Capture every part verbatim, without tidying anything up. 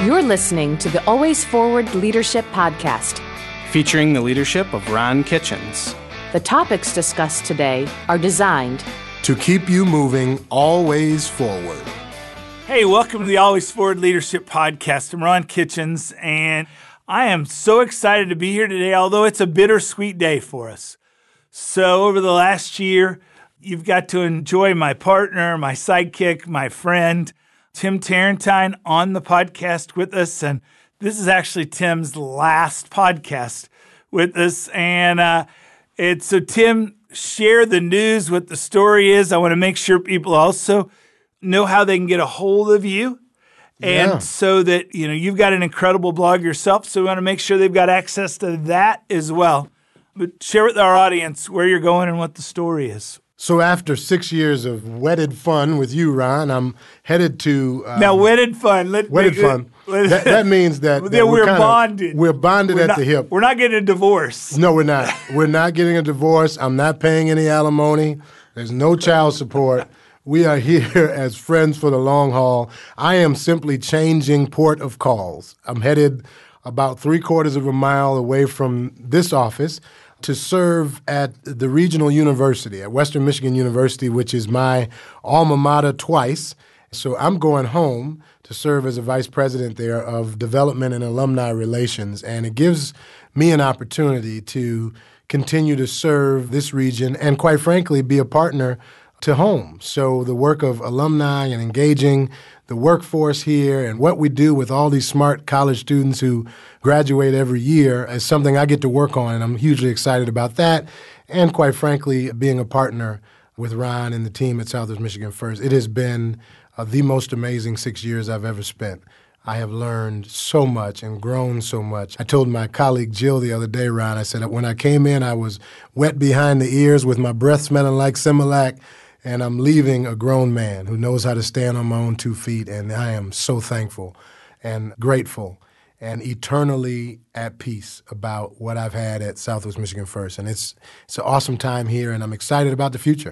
You're listening to the Always Forward Leadership Podcast, featuring the leadership of Ron Kitchens. The topics discussed today are designed to keep you moving always forward. Hey, welcome to the Always Forward Leadership Podcast. I'm Ron Kitchens, and I am so excited to be here today, although it's a bittersweet day for us. So over the last year, you've got to enjoy my partner, my sidekick, my friend, Tim Tarentine, on the podcast with us. And this is actually Tim's last podcast with us. And uh, it's so Tim, share the news, what the story is. I want to make sure people also know how they can get a hold of you. And yeah. so that, you know, you've got an incredible blog yourself. So we want to make sure they've got access to that as well. But share with our audience where you're going and what the story is. So after six years of wedded fun with you, Ron, I'm headed to um, now wedded fun. Let, wedded let, fun. Let, that, that means that, that we're, we're kinda, bonded. We're bonded we're at not, the hip. We're not getting a divorce. No, we're not. We're not getting a divorce. I'm not paying any alimony. There's no child support. We are here as friends for the long haul. I am simply changing port of calls. I'm headed about three quarters of a mile away from this office to serve at the regional university, at Western Michigan University, which is my alma mater twice. So I'm going home to serve as a vice president there of development and alumni relations. And it gives me an opportunity to continue to serve this region and, quite frankly, be a partner to home. So the work of alumni and engaging the workforce here and what we do with all these smart college students who graduate every year is something I get to work on, and I'm hugely excited about that. And quite frankly, being a partner with Ron and the team at Southwest Michigan First, it has been uh, the most amazing six years I've ever spent. I have learned so much and grown so much. I told my colleague Jill the other day, Ron, I said, when I came in, I was wet behind the ears with my breath smelling like Similac, and I'm leaving a grown man who knows how to stand on my own two feet, and I am so thankful and grateful and eternally at peace about what I've had at Southwest Michigan First. And it's it's an awesome time here, and I'm excited about the future.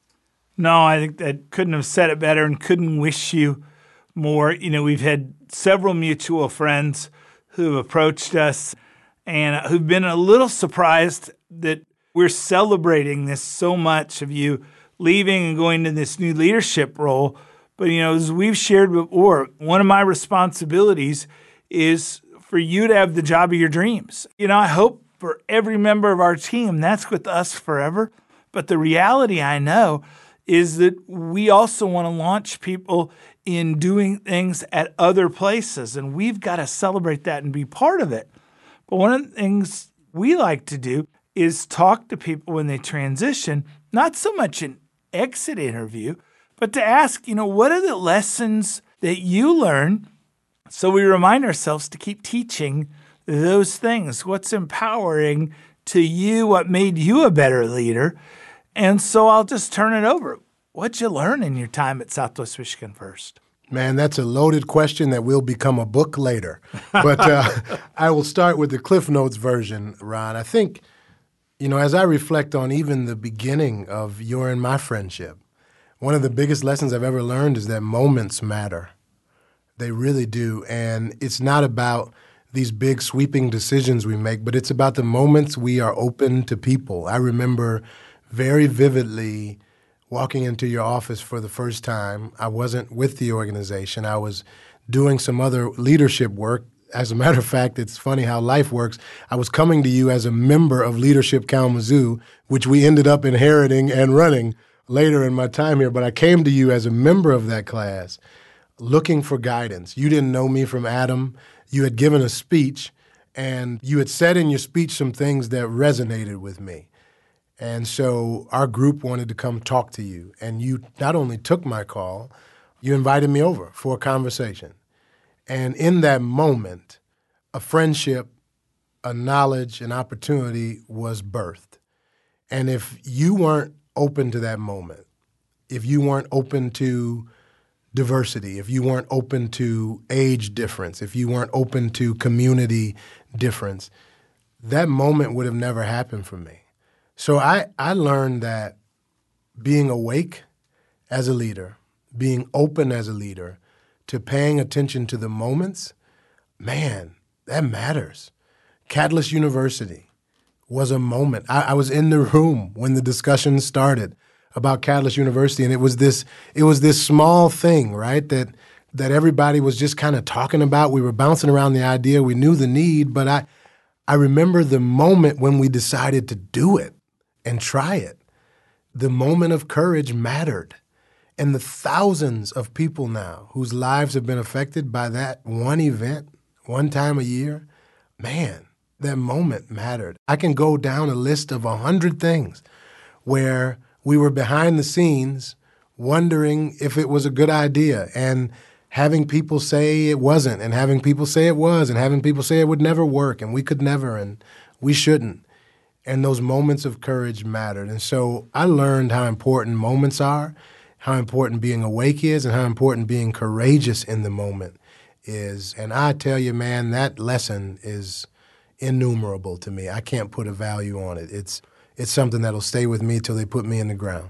No, I think that couldn't have said it better and couldn't wish you more. You know, we've had several mutual friends who approached us and who've been a little surprised that we're celebrating this so much of you leaving and going to this new leadership role. But, you know, as we've shared before, one of my responsibilities is for you to have the job of your dreams. You know, I hope for every member of our team, that's with us forever. But the reality I know is that we also want to launch people in doing things at other places, and we've got to celebrate that and be part of it. But one of the things we like to do is talk to people when they transition, not so much an exit interview, but to ask, you know, what are the lessons that you learn, so we remind ourselves to keep teaching those things. What's empowering to you, what made you a better leader? And so I'll just turn it over. What'd you learn in your time at Southwest Michigan First? Man, that's a loaded question that will become a book later. But uh, I will start with the Cliff Notes version, Ron. I think, you know, as I reflect on even the beginning of your and my friendship, one of the biggest lessons I've ever learned is that moments matter. They really do. And it's not about these big sweeping decisions we make, but it's about the moments we are open to people. I remember very vividly walking into your office for the first time. I wasn't with the organization. I was doing some other leadership work. As a matter of fact, it's funny how life works. I was coming to you as a member of Leadership Kalamazoo, which we ended up inheriting and running later in my time here. But I came to you as a member of that class looking for guidance. You didn't know me from Adam. You had given a speech, and you had said in your speech some things that resonated with me. And so our group wanted to come talk to you. And you not only took my call, you invited me over for a conversation. And in that moment, a friendship, a knowledge, an opportunity was birthed. And if you weren't open to that moment, if you weren't open to diversity, if you weren't open to age difference, if you weren't open to community difference, that moment would have never happened for me. So I, I learned that being awake as a leader, being open as a leader, to paying attention to the moments man, that matters. Catalyst University was a moment. I, I was in the room when the discussion started about Catalyst University, and it was this it was this small thing, right, that that everybody was just kind of talking about. We were bouncing around the idea. We knew the need, but I I remember the moment when we decided to do it and try it. The moment of courage mattered. And the thousands of people now whose lives have been affected by that one event, one time a year, man, that moment mattered. I can go down a list of a hundred things where we were behind the scenes wondering if it was a good idea and having people say it wasn't and having people say it was and having people say it would never work and we could never and we shouldn't. And those moments of courage mattered. And so I learned how important moments are, how important being awake is, and how important being courageous in the moment is. And I tell you, man, that lesson is innumerable to me. I can't put a value on it. It's it's something that'll stay with me till they put me in the ground.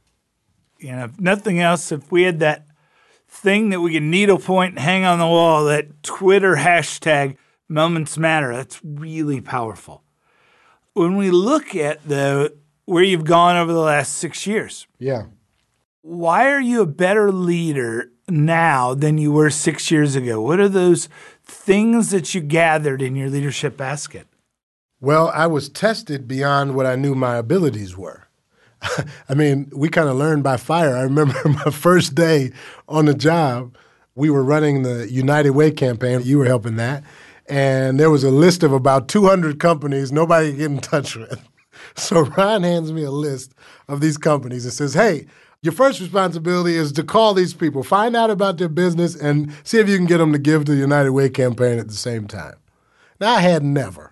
You know, if nothing else, if we had that thing that we could needlepoint and hang on the wall, that Twitter hashtag, Moments Matter, that's really powerful. When we look at, though, where you've gone over the last six years, yeah, why are you a better leader now than you were six years ago? What are those things that you gathered in your leadership basket? Well, I was tested beyond what I knew my abilities were. I mean, we kind of learned by fire. I remember my first day on the job, we were running the United Way campaign. You were helping that. And there was a list of about two hundred companies nobody could get in touch with. So Ron hands me a list of these companies and says, hey, your first responsibility is to call these people, find out about their business, and see if you can get them to give to the United Way campaign at the same time. Now, I had never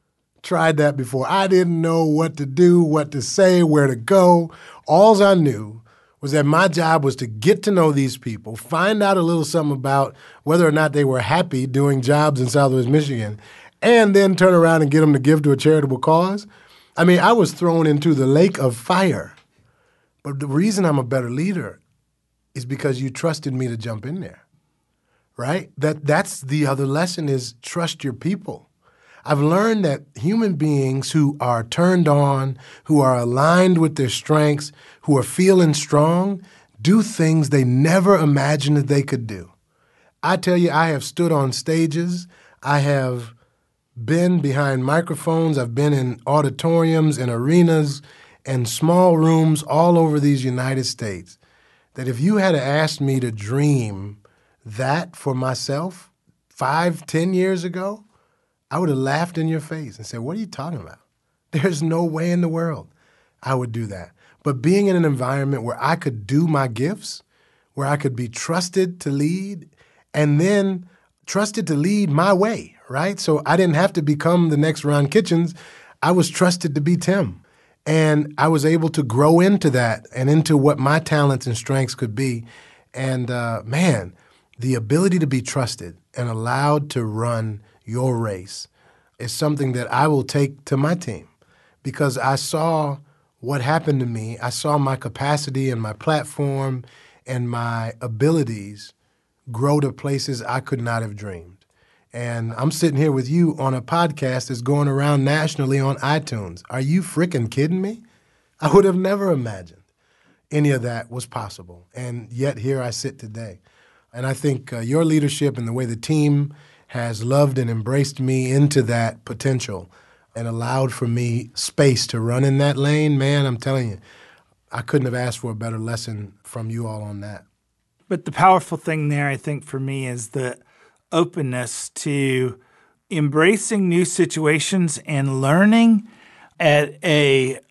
tried that before. I didn't know what to do, what to say, where to go. All I knew was that my job was to get to know these people, find out a little something about whether or not they were happy doing jobs in Southwest Michigan, and then turn around and get them to give to a charitable cause. I mean, I was thrown into the lake of fire. But the reason I'm a better leader is because you trusted me to jump in there, right? That that's the other lesson is trust your people. I've learned that human beings who are turned on, who are aligned with their strengths, who are feeling strong, do things they never imagined that they could do. I tell you, I have stood on stages. I have been behind microphones. I've been in auditoriums and arenas and small rooms all over these United States that if you had asked me to dream that for myself five, ten years ago, I would have laughed in your face and said, what are you talking about? There's no way in the world I would do that. But being in an environment where I could do my gifts, where I could be trusted to lead, and then trusted to lead my way, right? So I didn't have to become the next Ron Kitchens. I was trusted to be Tim. And I was able to grow into that and into what my talents and strengths could be. And uh, man, the ability to be trusted and allowed to run your race is something that I will take to my team because I saw what happened to me. I saw my capacity and my platform and my abilities grow to places I could not have dreamed. And I'm sitting here with you on a podcast that's going around nationally on iTunes. Are you freaking kidding me? I would have never imagined any of that was possible. And yet here I sit today. And I think uh, your leadership and the way the team has loved and embraced me into that potential and allowed for me space to run in that lane, man, I'm telling you, I couldn't have asked for a better lesson from you all on that. But the powerful thing there, I think, for me is the openness to embracing new situations and learning at a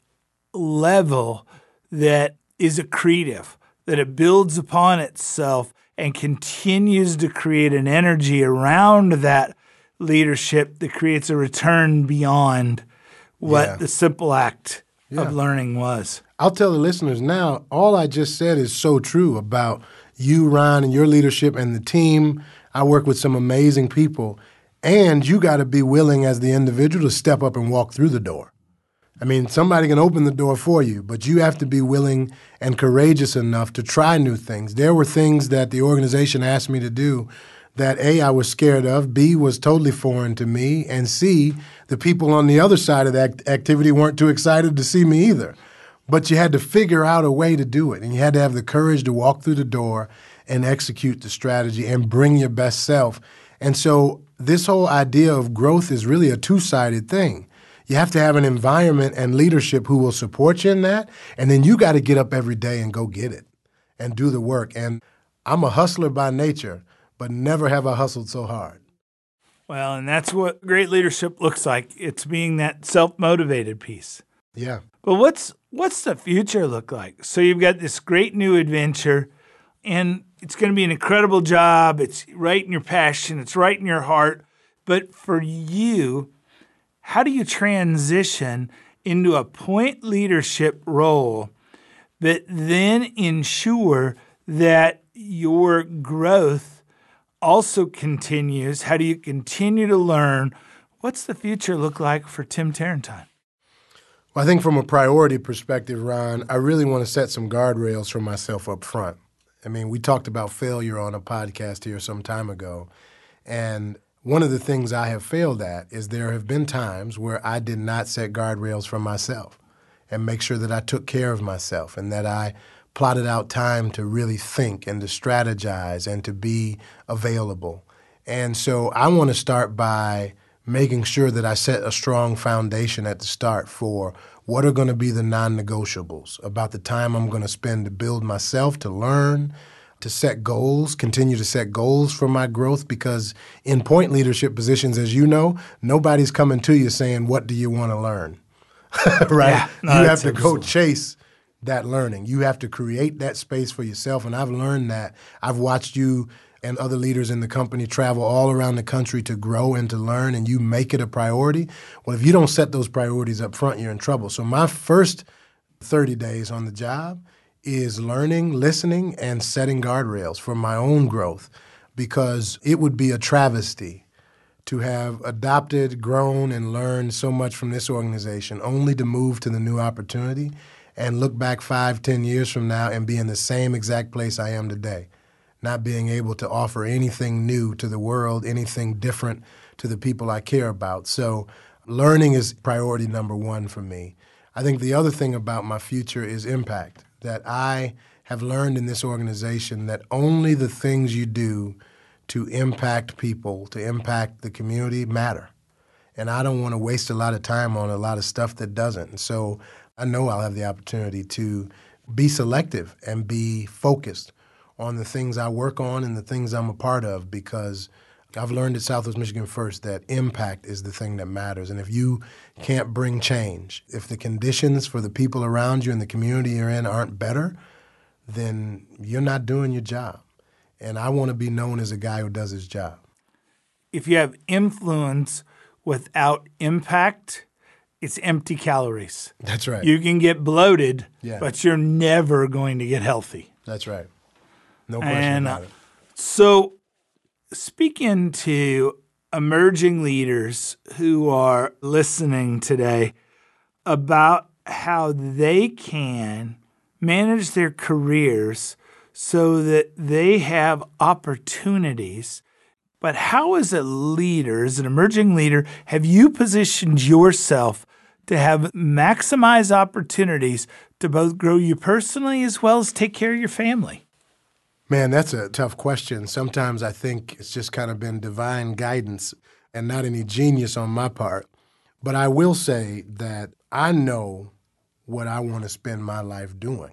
level that is accretive, that it builds upon itself and continues to create an energy around that leadership that creates a return beyond what Yeah. the simple act Yeah. of learning was. I'll tell the listeners now, all I just said is so true about you, Ron, and your leadership and the team. I work with some amazing people, and you got to be willing as the individual to step up and walk through the door. I mean, somebody can open the door for you, but you have to be willing and courageous enough to try new things. There were things that the organization asked me to do that A, I was scared of, B, was totally foreign to me, and C, the people on the other side of that activity weren't too excited to see me either. But you had to figure out a way to do it, and you had to have the courage to walk through the door and execute the strategy and bring your best self. And so this whole idea of growth is really a two-sided thing. You have to have an environment and leadership who will support you in that, and then you got to get up every day and go get it and do the work. And I'm a hustler by nature, but never have I hustled so hard. Well, and that's what great leadership looks like. It's being that self-motivated piece. Yeah. But what's what's the future look like? So you've got this great new adventure, and it's going to be an incredible job. It's right in your passion. It's right in your heart. But for you, how do you transition into a point leadership role that then ensure that your growth also continues? How do you continue to learn? What's the future look like for Tim Tarentine? Well, I think from a priority perspective, Ron, I really want to set some guardrails for myself up front. I mean, we talked about failure on a podcast here some time ago, and one of the things I have failed at is there have been times where I did not set guardrails for myself and make sure that I took care of myself and that I plotted out time to really think and to strategize and to be available. And so I want to start by making sure that I set a strong foundation at the start for what are going to be the non-negotiables about the time I'm going to spend to build myself, to learn, to set goals, continue to set goals for my growth, because in point leadership positions, as you know, nobody's coming to you saying, what do you want to learn? Right? Yeah, no, you have to absolutely. go chase that learning. You have to create that space for yourself, and I've learned that. I've watched you and other leaders in the company travel all around the country to grow and to learn, and you make it a priority. Well, if you don't set those priorities up front, you're in trouble. So my first thirty days on the job is learning, listening, and setting guardrails for my own growth, because it would be a travesty to have adopted, grown, and learned so much from this organization only to move to the new opportunity and look back five, ten years from now and be in the same exact place I am today, not being able to offer anything new to the world, anything different to the people I care about. So learning is priority number one for me. I think the other thing about my future is impact, that I have learned in this organization that only the things you do to impact people, to impact the community, matter. And I don't want to waste a lot of time on a lot of stuff that doesn't. And so I know I'll have the opportunity to be selective and be focused on the things I work on and the things I'm a part of, because I've learned at Southwest Michigan First that impact is the thing that matters. And if you can't bring change, if the conditions for the people around you and the community you're in aren't better, then you're not doing your job. And I want to be known as a guy who does his job. If you have influence without impact, it's empty calories. That's right. You can get bloated, Yeah. but you're never going to get healthy. That's right. No question And about uh, it. so speaking to emerging leaders who are listening today about how they can manage their careers so that they have opportunities. But how, as a leader, as an emerging leader, have you positioned yourself to have maximize opportunities to both grow you personally as well as take care of your family? Man, that's a tough question. Sometimes I think it's just kind of been divine guidance and not any genius on my part. But I will say that I know what I want to spend my life doing.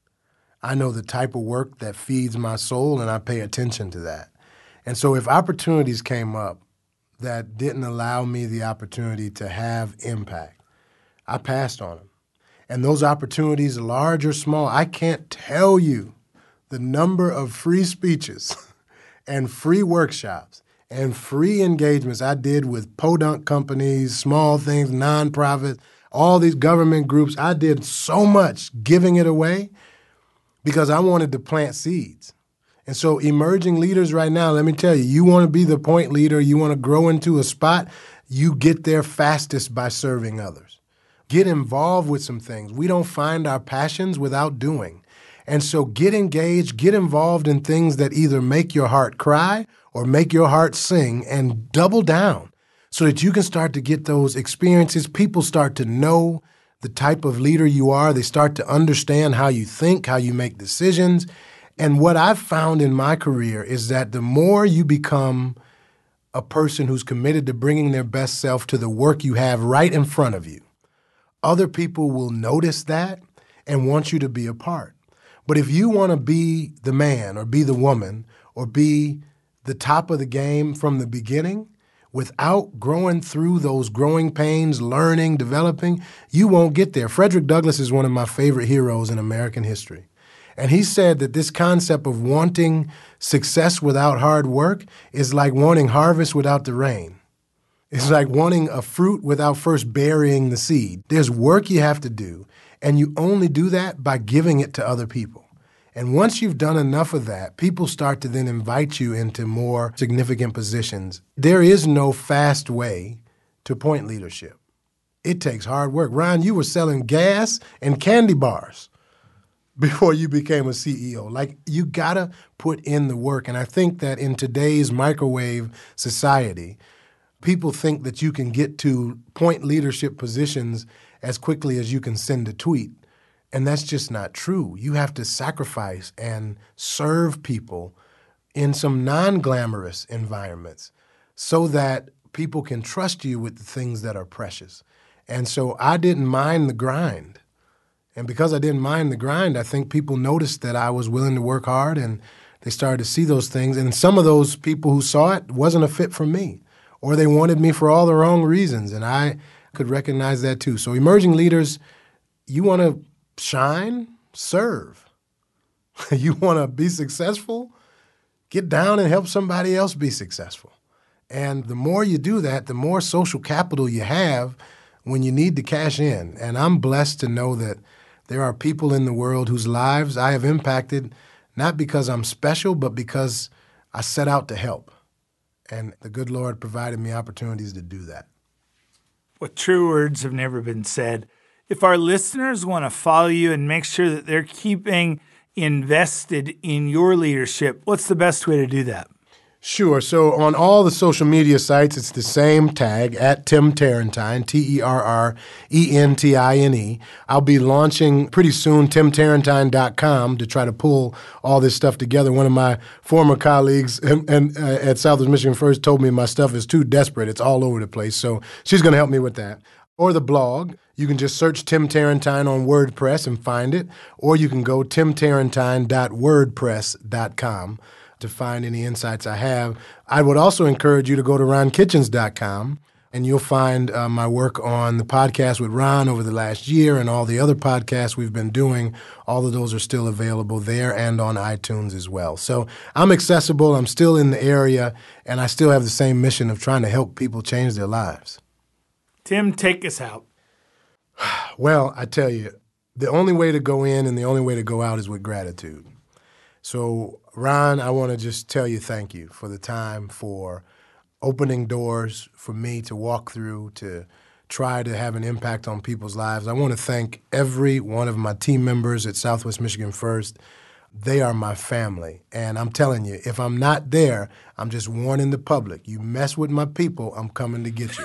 I know the type of work that feeds my soul, and I pay attention to that. And so if opportunities came up that didn't allow me the opportunity to have impact, I passed on them. And those opportunities, large or small, I can't tell you the number of free speeches and free workshops and free engagements I did with podunk companies, small things, nonprofits, all these government groups. I did so much giving it away because I wanted to plant seeds. And so emerging leaders right now, let me tell you, you want to be the point leader, you want to grow into a spot, you get there fastest by serving others. Get involved with some things. We don't find our passions without doing. And so get engaged, get involved in things that either make your heart cry or make your heart sing, and double down so that you can start to get those experiences. People start to know the type of leader you are. They start to understand how you think, how you make decisions. And what I've found in my career is that the more you become a person who's committed to bringing their best self to the work you have right in front of you, other people will notice that and want you to be a part. But if you want to be the man or be the woman or be the top of the game from the beginning without growing through those growing pains, learning, developing, you won't get there. Frederick Douglass is one of my favorite heroes in American history. And he said that this concept of wanting success without hard work is like wanting harvest without the rain. It's like wanting a fruit without first burying the seed. There's work you have to do, and you only do that by giving it to other people. And once you've done enough of that, people start to then invite you into more significant positions. There is no fast way to point leadership. It takes hard work. Ron, you were selling gas and candy bars before you became a C E O. Like, you gotta put in the work. And I think that in today's microwave society, people think that you can get to point leadership positions as quickly as you can send a tweet. And that's just not true. You have to sacrifice and serve people in some non-glamorous environments so that people can trust you with the things that are precious. And so I didn't mind the grind. And because I didn't mind the grind, I think people noticed that I was willing to work hard, and they started to see those things. And some of those people who saw it wasn't a fit for me, or they wanted me for all the wrong reasons. And I could recognize that too. So emerging leaders, you want to shine, serve. You want to be successful, get down and help somebody else be successful. And the more you do that, the more social capital you have when you need to cash in. And I'm blessed to know that there are people in the world whose lives I have impacted, not because I'm special, but because I set out to help. And the good Lord provided me opportunities to do that. Well, true words have never been said. If our listeners want to follow you and make sure that they're keeping invested in your leadership, what's the best way to do that? Sure. So on all the social media sites, it's the same tag, at Tim Terrentine, T E R R E N T I N E. I'll be launching pretty soon tim terrentine dot com to try to pull all this stuff together. One of my former colleagues and, and, uh, at Southwest Michigan First told me my stuff is too desperate. It's all over the place. So she's going to help me with that. Or the blog. You can just search Tim Terrentine on WordPress and find it. Or you can go tim terrentine dot wordpress dot com. to find any insights I have. I would also encourage you to go to ron kitchens dot com, and you'll find uh, my work on the podcast with Ron over the last year and all the other podcasts we've been doing. All of those are still available there and on iTunes as well. So I'm accessible. I'm still in the area, and I still have the same mission of trying to help people change their lives. Tim, take us out. Well, I tell you, the only way to go in and the only way to go out is with gratitude. So, Ron, I want to just tell you thank you for the time, for opening doors for me to walk through, to try to have an impact on people's lives. I want to thank every one of my team members at Southwest Michigan First. They are my family. And I'm telling you, if I'm not there, I'm just warning the public. You mess with my people, I'm coming to get you.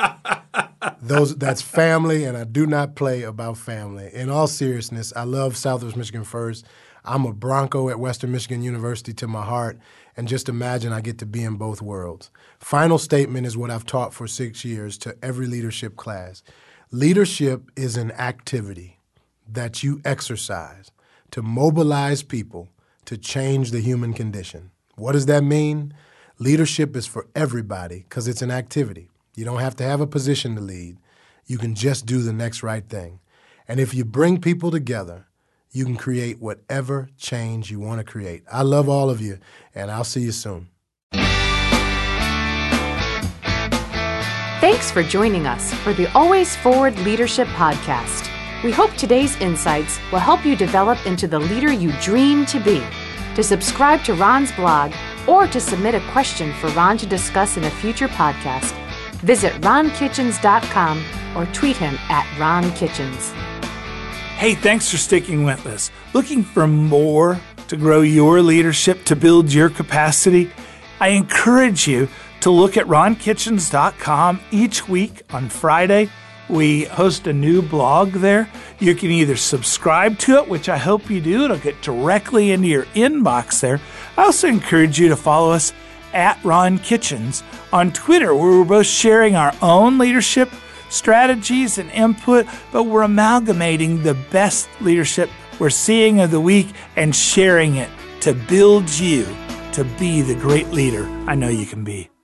Those that's family, and I do not play about family. In all seriousness, I love Southwest Michigan First. I'm a Bronco at Western Michigan University to my heart, and just imagine I get to be in both worlds. Final statement is what I've taught for six years to every leadership class. Leadership is an activity that you exercise to mobilize people to change the human condition. What does that mean? Leadership is for everybody because it's an activity. You don't have to have a position to lead. You can just do the next right thing. And if you bring people together, you can create whatever change you want to create. I love all of you, and I'll see you soon. Thanks for joining us for the Always Forward Leadership Podcast. We hope today's insights will help you develop into the leader you dream to be. To subscribe to Ron's blog or to submit a question for Ron to discuss in a future podcast, visit ron kitchens dot com or tweet him at Ron Kitchens. Hey, thanks for sticking with us. Looking for more to grow your leadership, to build your capacity? I encourage you to look at ron kitchens dot com. Each week on Friday, we host a new blog there. You can either subscribe to it, which I hope you do. It'll get directly into your inbox there. I also encourage you to follow us at Ron Kitchens on Twitter, where we're both sharing our own leadership strategies and input, but we're amalgamating the best leadership we're seeing of the week and sharing it to build you to be the great leader I know you can be.